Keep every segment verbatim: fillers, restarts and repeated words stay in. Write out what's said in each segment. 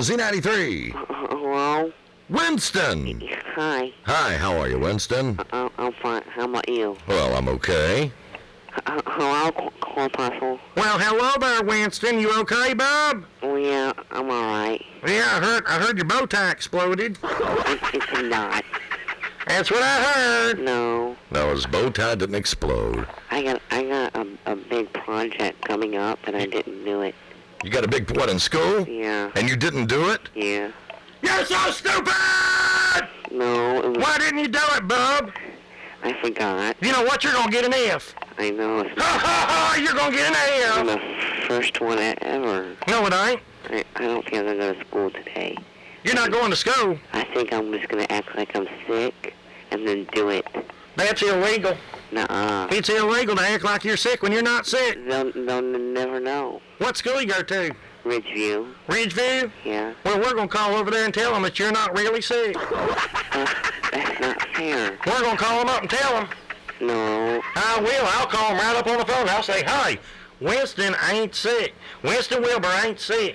Z ninety-three. Uh, hello? Winston. Hi. Hi, how are you, Winston? Uh, I'm fine. How about you? Well, I'm okay. Uh, hello, Cor Puzzle? Well, hello there, Winston. You okay, Bob? Oh, yeah, I'm alright. Yeah, I heard I heard your bow tie exploded. It, it's not. That's what I heard. No. No, his bow tie didn't explode. I got I got a, a big project coming up, and I didn't do it. You got a big, what, in school? Yeah. And you didn't do it? Yeah. You're so stupid! No, it was, Why didn't you do it, Bub? I forgot. You know what? You're gonna get an F. I know. It's Ha ha ha! You're gonna get I'm an F. the first one ever. No, it ain't. I, I don't think I'm gonna go to school today. You're not going to school. I think I'm just gonna act like I'm sick, and then do it. That's illegal. Nuh-uh. It's illegal to act like you're sick when you're not sick. They'll, they'll never know. What school you go to? Ridgeview. Ridgeview? Yeah. Well, we're gonna call over there and tell them that you're not really sick. That's, that's not fair. We're gonna call them up and tell them. No. I will. I'll call them right up on the phone. I'll say, "Hi, Winston ain't sick. Winston Wilbur ain't sick."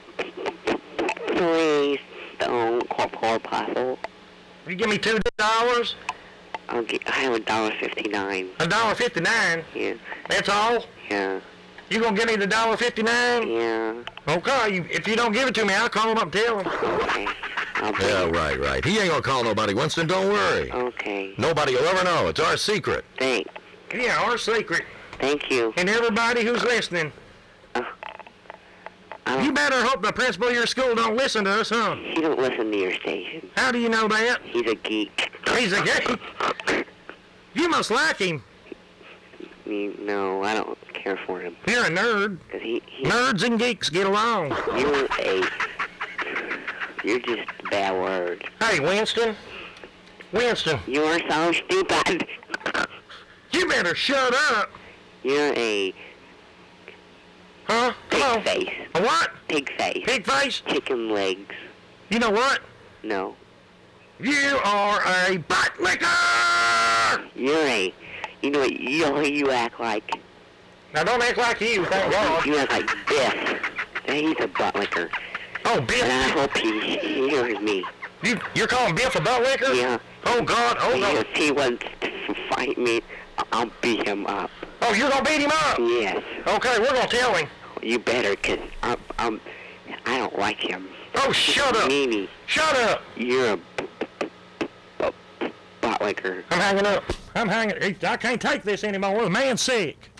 Please don't call Poor Puzzle. You give me two dollars, I'll get, I have a dollar fifty-nine. a dollar fifty-nine. Yeah. That's all. Yeah. You gonna give me the dollar fifty-nine? Yeah. Okay. You, if you don't give it to me, I'll call them up and tell them. Okay. I'll be. Yeah, right, right. He ain't gonna call nobody, Winston. Don't worry. Okay. Nobody will ever know. It's our secret. Thanks. Yeah, our secret. Thank you. And everybody who's listening, Uh, I you don't, better hope the principal of your school don't listen to us, huh? he don't listen to your station. How do you know that? He's a geek. He's a gay. You must like him. Me, no, I don't care for him. You're a nerd. Cause he, he Nerds and geeks get along. you're a, you're just a bad word. Hey, Winston. Winston, You are so stupid. you better shut up. You're a Huh? Come pig on. face. A what? Pig face. Pig face? Chicken legs. You know what? No. You are a butt licker! You're a, you know what you, you act like? Now, don't act like you, thank God. You act like Biff. And he's a butt licker. Oh, And I Biff. hope he hears me. You, you're calling Biff a butt licker? Yeah. Oh, God. Oh, If God. he wants to fight me, I'll beat him up. Oh, you're going to beat him up? Yes. Okay, we're going to tell him. You better, cause I'm, I'm, I don't like him. Oh, shut up. Mimi, Shut up. you're a b- b- b- butt licker. I'm hanging up. I'm hanging. I can't take this anymore. The man's sick.